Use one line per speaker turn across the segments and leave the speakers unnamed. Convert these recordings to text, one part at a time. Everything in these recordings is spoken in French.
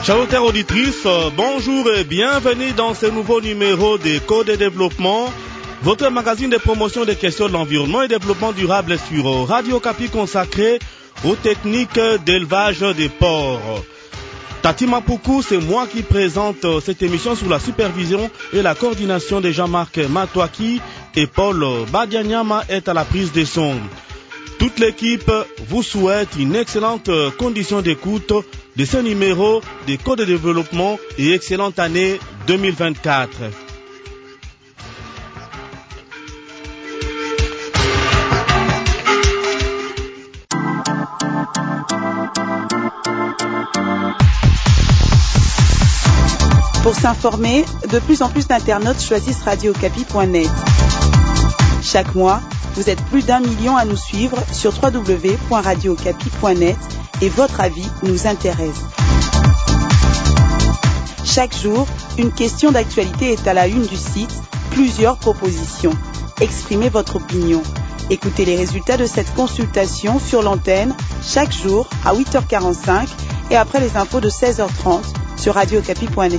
Chers auditeurs auditrices, bonjour et bienvenue dans ce nouveau numéro des Codes de développement, votre magazine de promotion des questions de l'environnement et développement durable sur Radio Okapi consacré aux techniques d'élevage des porcs. Tati Mapoukou, c'est moi qui présente cette émission sous la supervision et la coordination de Jean-Marc Matouaki et Paul Badianyama est à la prise des sons. Toute l'équipe vous souhaite une excellente condition d'écoute de ce numéro des Codes de développement et excellente année 2024.
Pour s'informer, de plus en plus d'internautes choisissent radiocapi.net. Chaque mois, vous êtes plus d'1 million à nous suivre sur www.radiocapi.net et votre avis nous intéresse. Chaque jour, une question d'actualité est à la une du site, plusieurs propositions. Exprimez votre opinion. Écoutez les résultats de cette consultation sur l'antenne chaque jour à 8h45 et après les infos de 16h30 sur radiocapi.net.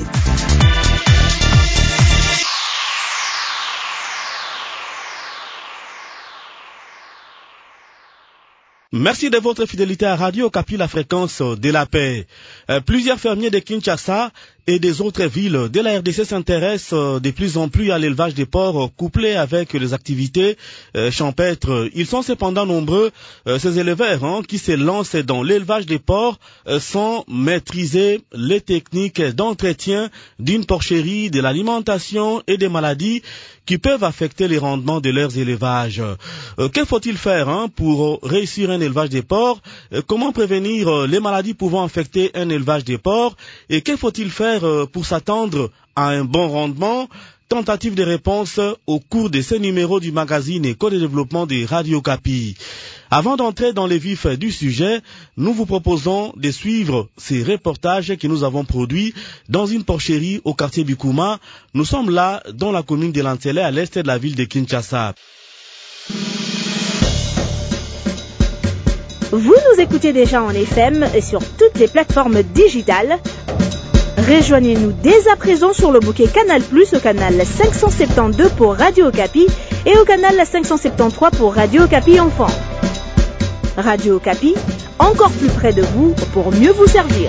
Merci de votre fidélité à Radio Okapi, la fréquence de la paix. Plusieurs fermiers de Kinshasa et des autres villes de la RDC s'intéressent de plus en plus à l'élevage des porcs couplé avec les activités champêtres. Ils sont cependant nombreux, ces éleveurs qui se lancent dans l'élevage des porcs sans maîtriser les techniques d'entretien d'une porcherie, de l'alimentation et des maladies qui peuvent affecter les rendements de leurs élevages. Que faut-il faire pour réussir un élevage des porcs? Comment prévenir les maladies pouvant affecter un élevage des porcs? Et que faut-il faire pour s'attendre à un bon rendement? Tentative de réponse au cours de ce numéro du magazine Éco de développement de Radio Okapi. Avant d'entrer dans les vifs du sujet, nous vous proposons de suivre ces reportages que nous avons produits dans une porcherie au quartier Bikuma. Nous sommes là dans la commune de Lantele à l'est de la ville de Kinshasa.
Vous nous écoutez déjà en FM et sur toutes les plateformes digitales. Rejoignez-nous dès à présent sur le bouquet Canal+, au canal 572 pour Radio Okapi et au canal 573 pour Radio Okapi Enfant. Radio Okapi, encore plus près de vous pour mieux vous servir.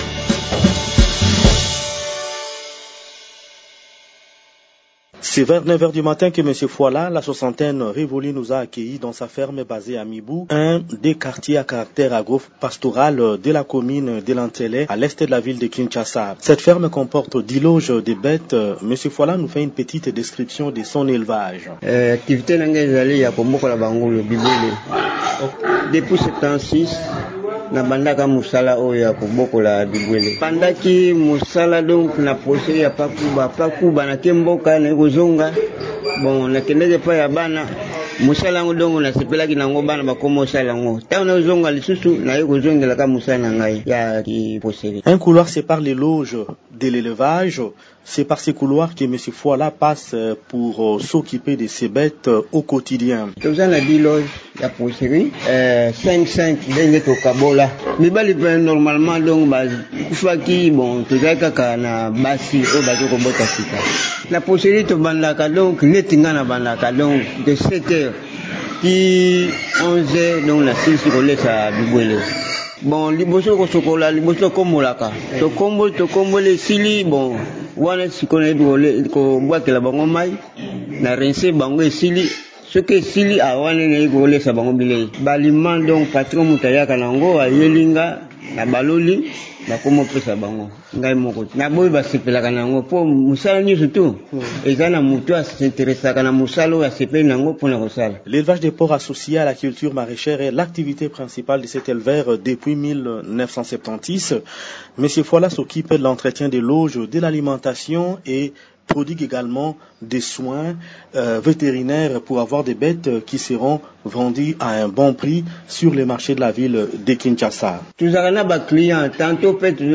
C'est vers 9h du matin que M. Fouala, la soixantaine révolue, nous a accueillis dans sa ferme basée à Mibou, un des quartiers à caractère agro-pastoral de la commune de Lantele, à l'est de la ville de Kinshasa. Cette ferme comporte 10 loges de bêtes. M. Fouala nous fait une petite description de son élevage.
Activité ya kombokola bango le bibele. Depuis 76, na bandaka musala oyo ya kobokola bibwele pandaki musala donc na projet ya pakuba na kemboka na kozonga bon na kendeke pa ya bana musala ngo donc na sepelaki nango bana bakomo sala ngo ta na zonga lisusu na kozongela ka musala ngai ya ki posséder.
Un couloir sépare les loges de l'élevage. C'est par ces couloirs que M. Fouala passe pour s'occuper de ses bêtes au quotidien.
Nous avons 10 loges de poisserie, 5 denge to kabola. Mais bali normalement donc kufaki bon tozaka na basi o bazo kobota sika. La poisserie to bandaka donc netinga na bandaka donc de 7h qui 11h donc la silsi ko lesa bibwele. Bon liboso ko sokola liboso ko molaka. To kombo le sili bon wana sikone ko bwakela bango mai na rincer bango esili soki esili awana na ikolesa bango bilei baliment donc patron mutayaka nango ayelinga na baloli bakomo pesa bango ngai moko na boyi basepelaka nango po musala nyonso tu eza na mutu asinteresaka na musala oyo asepeli nango mpona kosala.
L'élevage des porcs associé à la culture maraîchère est l'activité principale de cet éleveur depuis 1976. Monsieur Fouala s'occupe de l'entretien des loges, de l'alimentation et prodigue également des soins vétérinaires pour avoir des bêtes qui seront vendues à un bon prix sur les marchés de la ville de Kinshasa.
Tous les clients, tantôt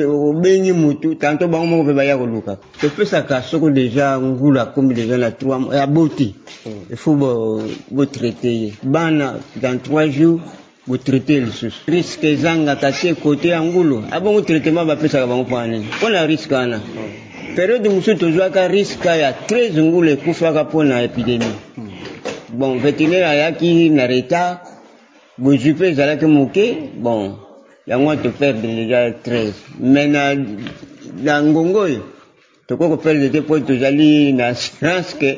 tantôt je peux ça déjà on la comme déjà la 3 mois à beauté. Il faut vous traiter. Dans 3 jours botraité lisusu risque ezangaka te kote ya ngulu abongo traitement bapesaka bango mpo nini mpona risque wana période mosusu tozwaka risque ya 13 ngulu ekufaka mpona épidémie bon vétérinaire ayaki na retard bozwi mpe ezalaki moke bon yango toperdre déjà 13 mais na ngongo oyo tokoki koperdre te mpo tozali na assurance ke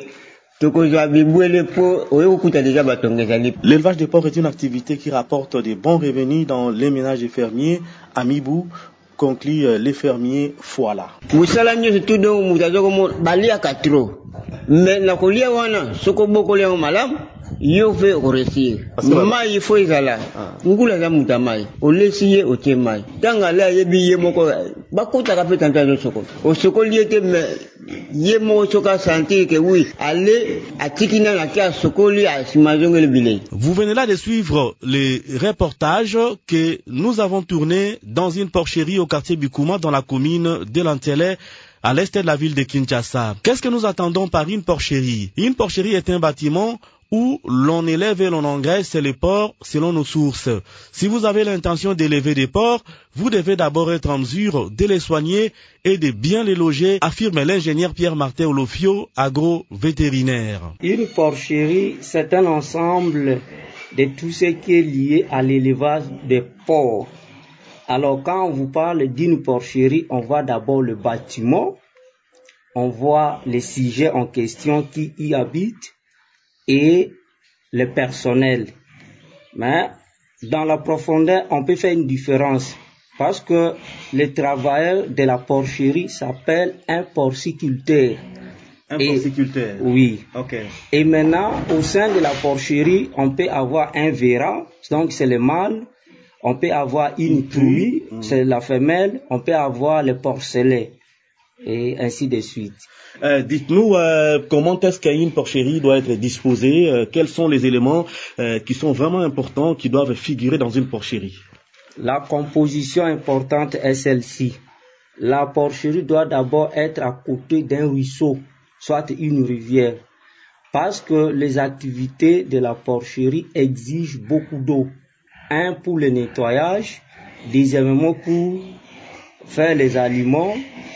l'élevage des porcs est une activité qui rapporte des bons revenus dans les ménages des fermiers. Amibou conclut les fermiers Fouala.
Mais na kolia wana soko boko leo malamu yo fe réussir mai il faut ezala ngula za mutamai olesiye otemai tanga la yebi ye moko bakota ka peta ntazo soko o soko liete me ye moko soka sentir que oui aller atikina na kia soko li asimazongele bilei.
Vous venez là de suivre les reportages que nous avons tournés dans une porcherie au quartier Bikouma dans la commune de Lantele, à l'est de la ville de Kinshasa. Qu'est-ce que nous attendons par une porcherie? Une porcherie est un bâtiment où l'on élève et l'on engraisse les porcs selon nos sources. Si vous avez l'intention d'élever des porcs, vous devez d'abord être en mesure de les soigner et de bien les loger, affirme l'ingénieur Pierre-Martin Olofio, agro-vétérinaire.
Une porcherie, c'est un ensemble de tout ce qui est lié à l'élevage des porcs. Alors, quand on vous parle d'une porcherie, on voit d'abord le bâtiment, on voit les sujets en question qui y habitent et le personnel. Mais dans la profondeur, on peut faire une différence parce que le travailleur de la porcherie s'appelle un porciculteur.
Porciculteur.
Oui.
Okay.
Et maintenant, au sein de la porcherie, on peut avoir un verra, donc c'est le mâle. On peut avoir une truie, c'est la femelle. On peut avoir le porcelet, et ainsi de suite.
Dites-nous comment est-ce qu'une porcherie doit être disposée, quels sont les éléments qui sont vraiment importants, qui doivent figurer dans une porcherie?
La composition importante est celle-ci. La porcherie doit d'abord être à côté d'un ruisseau, soit une rivière, parce que les activités de la porcherie exigent beaucoup d'eau. Un pour le nettoyage, deuxièmement pour faire les aliments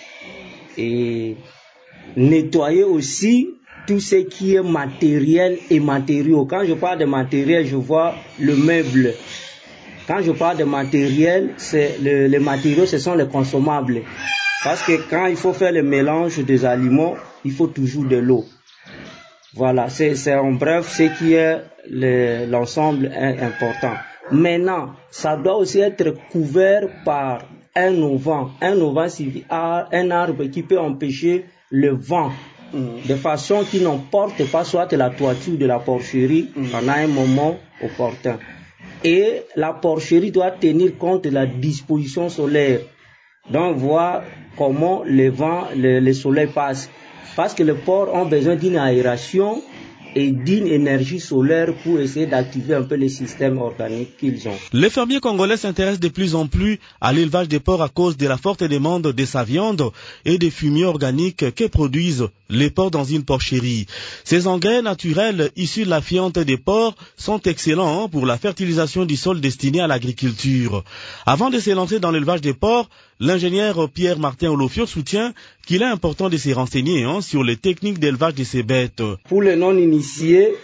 et nettoyer aussi tout ce qui est matériel et matériaux. Quand je parle de matériel, je vois le meuble. Quand je parle de matériel, c'est les matériaux, ce sont les consommables. Parce que quand il faut faire le mélange des aliments, il faut toujours de l'eau. Voilà, c'est en bref ce qui est l'ensemble important. Maintenant, ça doit aussi être couvert par un auvent. Un auvent, c'est un arbre qui peut empêcher le vent, de façon qu'il n'emporte pas soit la toiture de la porcherie pendant un moment opportun. Et la porcherie doit tenir compte de la disposition solaire. Donc, voir comment le vent, le soleil passe. Parce que les porcs ont besoin d'une aération et d'une énergie solaire pour essayer d'activer un peu les systèmes organiques qu'ils ont.
Les fermiers congolais s'intéressent de plus en plus à l'élevage des porcs à cause de la forte demande de sa viande et des fumiers organiques que produisent les porcs dans une porcherie. Ces engrais naturels issus de la fiente des porcs sont excellents pour la fertilisation du sol destiné à l'agriculture. Avant de se lancer dans l'élevage des porcs, l'ingénieur Pierre-Martin Olofio soutient qu'il est important de se renseigner sur les techniques d'élevage de ces bêtes.
Pour les non-initiés,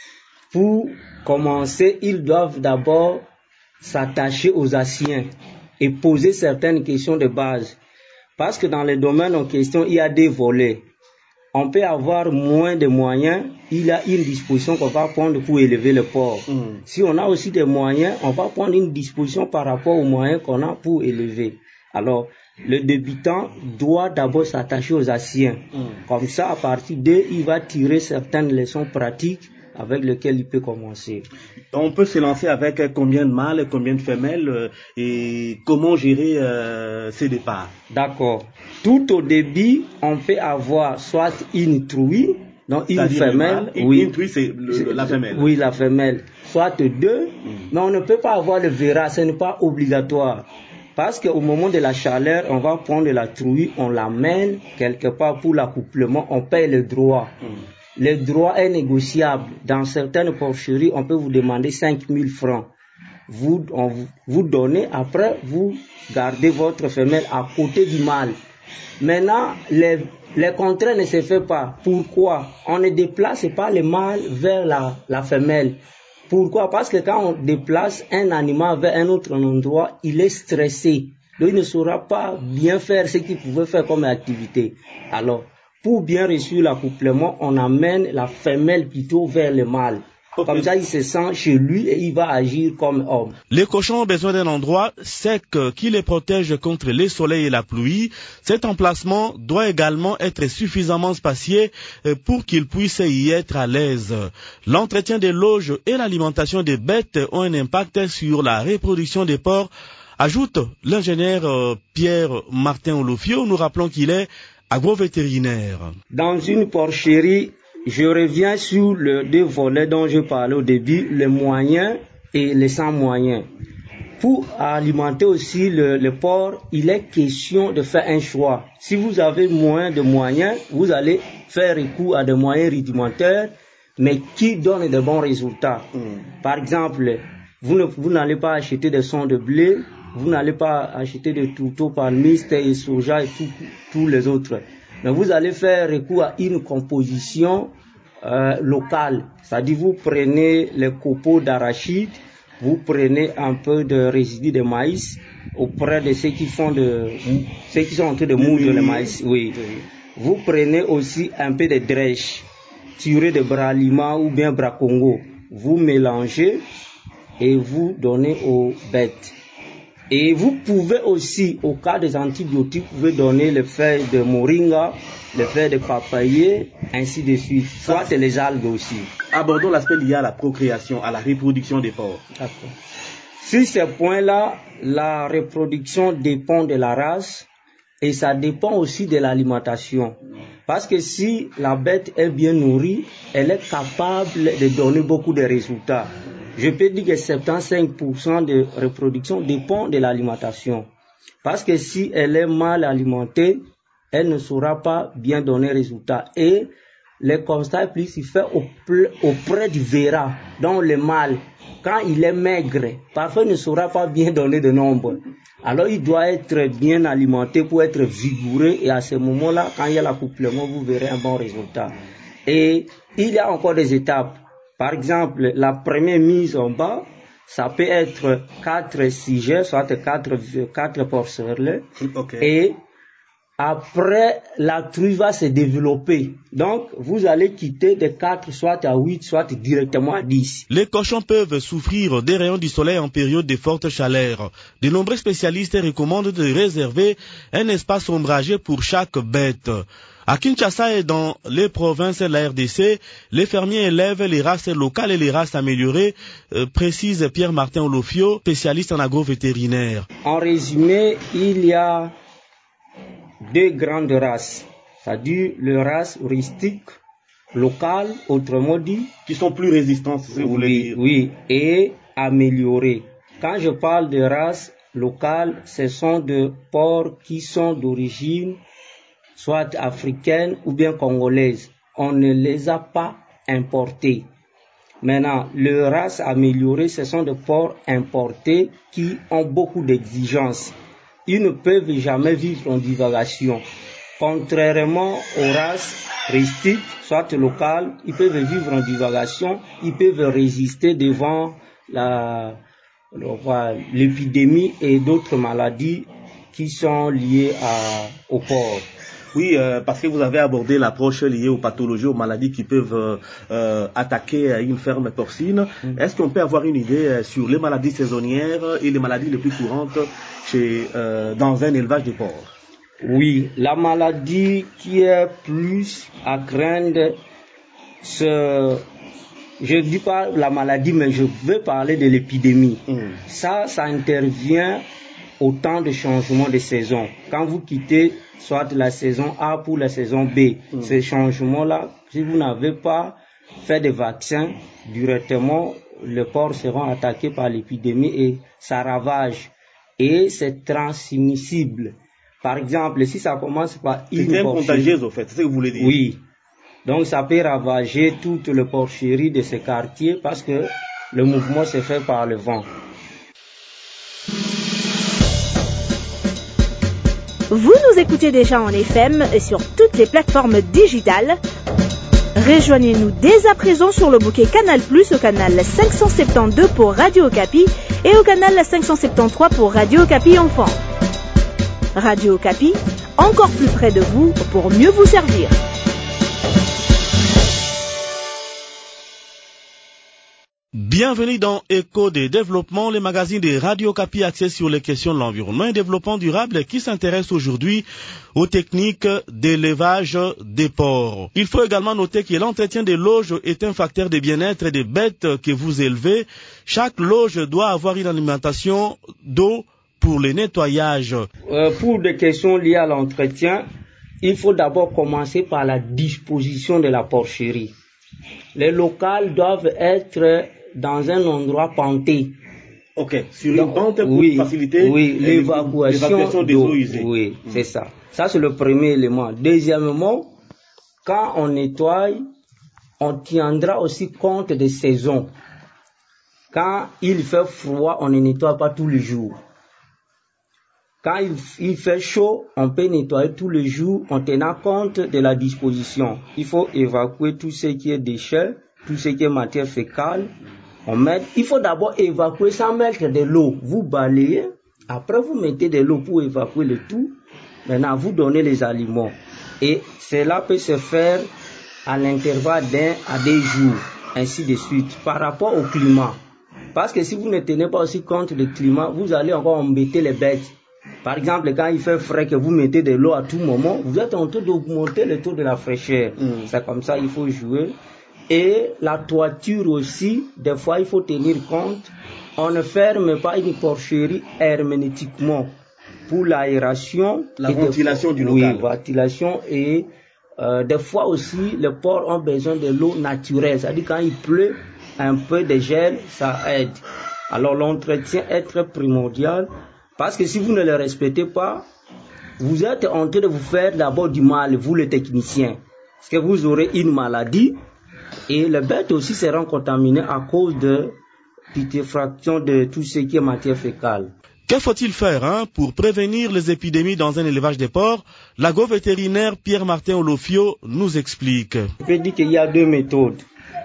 pour commencer, ils doivent d'abord s'attacher aux anciens et poser certaines questions de base. Parce que dans les domaines en question, il y a des volets. On peut avoir moins de moyens, il y a une disposition qu'on va prendre pour élever le porc. Si on a aussi des moyens, on va prendre une disposition par rapport aux moyens qu'on a pour élever. Alors, le débutant doit d'abord s'attacher aux anciens. Comme ça, à partir d'eux, il va tirer certaines leçons pratiques avec lesquelles il peut commencer.
On peut se lancer avec combien de mâles et combien de femelles et comment gérer ces départs?
D'accord. Tout au début, on peut avoir soit une truie, donc une femelle.
Une truie, c'est la femelle.
Oui, la femelle. Soit deux, mais on ne peut pas avoir le verra, ce n'est pas obligatoire. Parce qu'au moment de la chaleur, on va prendre la truie, on l'amène quelque part pour l'accouplement, on paye le droit. Le droit est négociable. Dans certaines porcheries, on peut vous demander 5 000 francs. vous donnez, après vous gardez votre femelle à côté du mâle. Maintenant, les contraires ne se fait pas. Pourquoi? On ne déplace pas le mâle vers la femelle. Pourquoi? Parce que quand on déplace un animal vers un autre endroit, il est stressé. Donc il ne saura pas bien faire ce qu'il pouvait faire comme activité. Alors, pour bien réussir l'accouplement, on amène la femelle plutôt vers le mâle. Okay. Comme ça, il se sent chez lui et il va agir comme homme.
Les cochons ont besoin d'un endroit sec qui les protège contre les soleils et la pluie. Cet emplacement doit également être suffisamment spacieux pour qu'ils puissent y être à l'aise. L'entretien des loges et l'alimentation des bêtes ont un impact sur la reproduction des porcs, ajoute l'ingénieur Pierre-Martin Olofio. Nous rappelons qu'il est agrovétérinaire.
Dans une porcherie, je reviens sur les deux volets dont je parlais au début, les moyens et les sans moyens. Pour alimenter aussi le porc, il est question de faire un choix. Si vous avez moins de moyens, vous allez faire recours à des moyens rudimentaires, mais qui donnent de bons résultats. Par exemple, vous n'allez pas acheter des sons de blé, vous n'allez pas acheter de tourteaux palmistes et soja et tous les autres. Mais vous allez faire recours à une composition locale. C'est-à-dire vous prenez les copeaux d'arachide, vous prenez un peu de résidus de maïs auprès de ceux qui sont en train de moudre le maïs. Oui. Vous prenez aussi un peu de drèche tiré de bralima ou bien bracongo. Vous mélangez et vous donnez aux bêtes. Et vous pouvez aussi, au cas des antibiotiques, vous pouvez donner les feuilles de moringa, les feuilles de papayer, ainsi de suite. Soit les algues aussi.
Abordons l'aspect lié à la procréation, à la reproduction des porcs.
D'accord. Sur ces points-là, la reproduction dépend de la race et ça dépend aussi de l'alimentation. Parce que si la bête est bien nourrie, elle est capable de donner beaucoup de résultats. Je peux dire que 75% de reproduction dépend de l'alimentation. Parce que si elle est mal alimentée, elle ne saura pas bien donner résultat. Et le constat est plus fait auprès du verra, donc le mâle. Quand il est maigre, parfois il ne saura pas bien donner de nombre. Alors il doit être bien alimenté pour être vigoureux et à ce moment-là, quand il y a l'accouplement, vous verrez un bon résultat. Et il y a encore des étapes. Par exemple, la première mise en bas, ça peut être 4 sujets, soit 4 porcerets. Okay. Et après, la truie va se développer. Donc, vous allez quitter de 4, soit à 8, soit directement à 10.
Les cochons peuvent souffrir des rayons du soleil en période de forte chaleur. De nombreux spécialistes recommandent de réserver un espace ombragé pour chaque bête. À Kinshasa et dans les provinces de la RDC, les fermiers élèvent les races locales et les races améliorées, précise Pierre-Martin Olofio, spécialiste en agrovétérinaire.
En résumé, il y a 2 grandes races, c'est-à-dire les races rustiques, locales, autrement dit,
qui sont plus résistantes, si vous voulez dire.
Oui, et améliorées. Quand je parle de races locales, ce sont des porcs qui sont d'origine soit africaine ou bien congolaise. On ne les a pas importés. Maintenant, les races améliorées, ce sont des porcs importés qui ont beaucoup d'exigences. Ils ne peuvent jamais vivre en divagation. Contrairement aux races rustiques, soit locales, ils peuvent vivre en divagation, ils peuvent résister devant l'épidémie et d'autres maladies qui sont liées au porc.
Oui, parce que vous avez abordé l'approche liée aux pathologies, aux maladies qui peuvent attaquer une ferme porcine. Est-ce qu'on peut avoir une idée sur les maladies saisonnières et les maladies les plus courantes dans un élevage de porcs?
Oui, la maladie qui est plus à craindre, je ne dis pas la maladie, mais je veux parler de l'épidémie. Ça intervient au temps de changement de saison. Quand vous quittez soit la saison A pour la saison B, ces changements-là, si vous n'avez pas fait de vaccins, directement, les porcs seront attaqués par l'épidémie et ça ravage. Et c'est transmissible. Par exemple, si ça commence par une
porcherie... C'est contagieuse, au fait, c'est ce que vous voulez dire?
Oui. Donc, ça peut ravager toute la porcherie de ce quartier parce que le mouvement se fait par le vent.
Vous nous écoutez déjà en FM sur toutes les plateformes digitales. Rejoignez-nous dès à présent sur le bouquet Canal+, au canal 572 pour Radio Okapi et au canal 573 pour Radio Okapi Enfant. Radio Okapi, encore plus près de vous pour mieux vous servir.
Bienvenue dans Écho des développements, le magazine de Radio Okapi axé sur les questions de l'environnement et développement durable qui s'intéresse aujourd'hui aux techniques d'élevage des porcs. Il faut également noter que l'entretien des loges est un facteur de bien-être des bêtes que vous élevez. Chaque loge doit avoir une alimentation d'eau pour le nettoyage.
Pour des questions liées à l'entretien, il faut d'abord commencer par la disposition de la porcherie. Les locales doivent être dans un endroit panté.
Ok, sur une pente pour faciliter
l'évacuation
des eaux usées.
Oui, c'est ça. Ça, c'est le premier élément. Deuxièmement, quand on nettoie, on tiendra aussi compte des saisons. Quand il fait froid, on ne nettoie pas tous les jours. Quand il fait chaud, on peut nettoyer tous les jours en tenant compte de la disposition. Il faut évacuer tout ce qui est déchets, tout ce qui est matière fécale. Il faut d'abord évacuer sans mettre de l'eau. Vous balayez, après vous mettez de l'eau pour évacuer le tout. Maintenant, vous donnez les aliments. Et cela peut se faire à l'intervalle d'1 à 2 jours, ainsi de suite, par rapport au climat. Parce que si vous ne tenez pas aussi compte du climat, vous allez encore embêter les bêtes. Par exemple, quand il fait frais, que vous mettez de l'eau à tout moment, vous êtes en train d'augmenter le taux de la fraîcheur. C'est comme ça, il faut jouer. Et la toiture aussi, des fois, il faut tenir compte. On ne ferme pas une porcherie hermétiquement pour l'aération.
La ventilation du local.
Oui, ventilation. Et des fois aussi, les porcs ont besoin de l'eau naturelle. C'est-à-dire quand il pleut, un peu de gel, ça aide. Alors l'entretien est très primordial. Parce que si vous ne le respectez pas, vous êtes en train de vous faire d'abord du mal, vous les techniciens. Parce que vous aurez une maladie et les bêtes aussi seront contaminées à cause de putréfaction de tout ce qui est matière fécale.
Que faut-il faire pour prévenir les épidémies dans un élevage de porcs? L'agrovétérinaire Pierre-Martin Olofio nous explique.
Je peux dire qu'il y a 2 méthodes.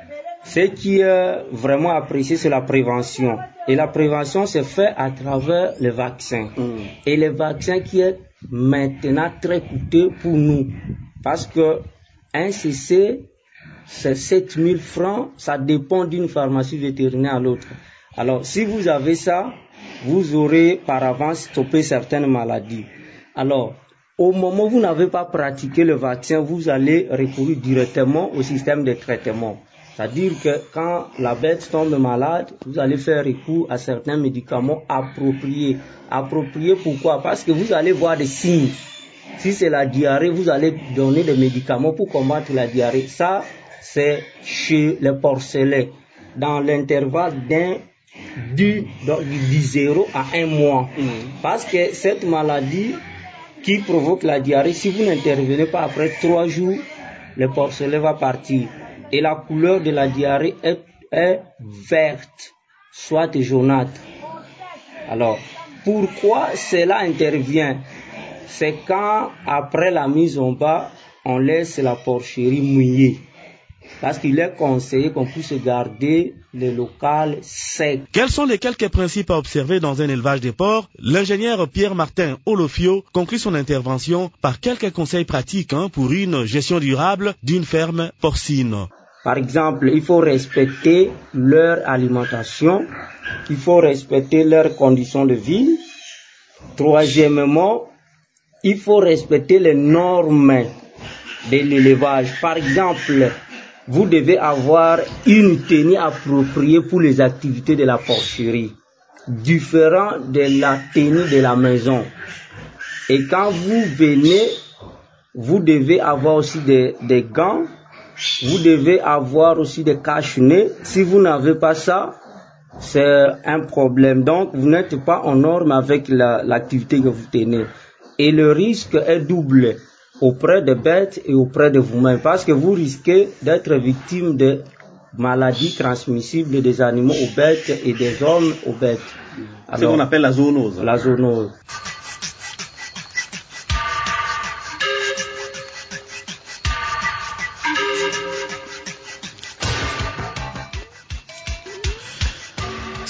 Ce qui est vraiment apprécié, c'est la prévention. Et la prévention se fait à travers le vaccin. Et le vaccin qui est maintenant très coûteux pour nous. Parce que un CC, c'est 7 000 francs. Ça dépend d'une pharmacie vétérinaire à l'autre. Alors, si vous avez ça, vous aurez par avance stoppé certaines maladies. Alors, au moment où vous n'avez pas pratiqué le vaccin, vous allez recourir directement au système de traitement. C'est-à-dire que quand la bête tombe malade, vous allez faire recours à certains médicaments appropriés. Appropriés pourquoi? Parce que vous allez voir des signes. Si c'est la diarrhée, vous allez donner des médicaments pour combattre la diarrhée. Ça, c'est chez les porcelets. Dans l'intervalle du 0 à 1 mois. Parce que cette maladie qui provoque la diarrhée, si vous n'intervenez pas après 3 jours, le porcelet va partir. Et la couleur de la diarrhée est verte, soit jaunâtre. Alors, pourquoi cela intervient? C'est quand, après la mise en bas, on laisse la porcherie mouillée. Parce qu'il est conseillé qu'on puisse garder le local sec.
Quels sont les quelques principes à observer dans un élevage de porcs? L'ingénieur Pierre-Martin Olofio conclut son intervention par quelques conseils pratiques pour une gestion durable d'une ferme porcine.
Par exemple, il faut respecter leur alimentation, il faut respecter leurs conditions de vie. Troisièmement, il faut respecter les normes de l'élevage. Par exemple, vous devez avoir une tenue appropriée pour les activités de la porcherie, différent de la tenue de la maison. Et quand vous venez, vous devez avoir aussi des gants. Vous devez avoir aussi des cache-nez. Si vous n'avez pas ça, c'est un problème. Donc, vous n'êtes pas en norme avec l'activité que vous tenez. Et le risque est double auprès des bêtes et auprès de vous-même. Parce que vous risquez d'être victime de maladies transmissibles des animaux aux bêtes et des hommes aux bêtes.
Alors, ce qu'on appelle la zoonose.
La zoonose.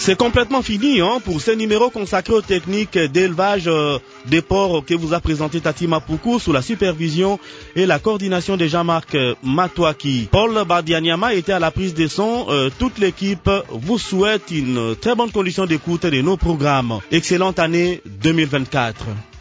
C'est complètement fini pour ce numéro consacré aux techniques d'élevage des porcs que vous a présenté Tati Mapoukou sous la supervision et la coordination de Jean-Marc Matouaki. Paul Bardianiama était à la prise de son. Toute l'équipe vous souhaite une très bonne condition d'écoute de nos programmes. Excellente année 2024.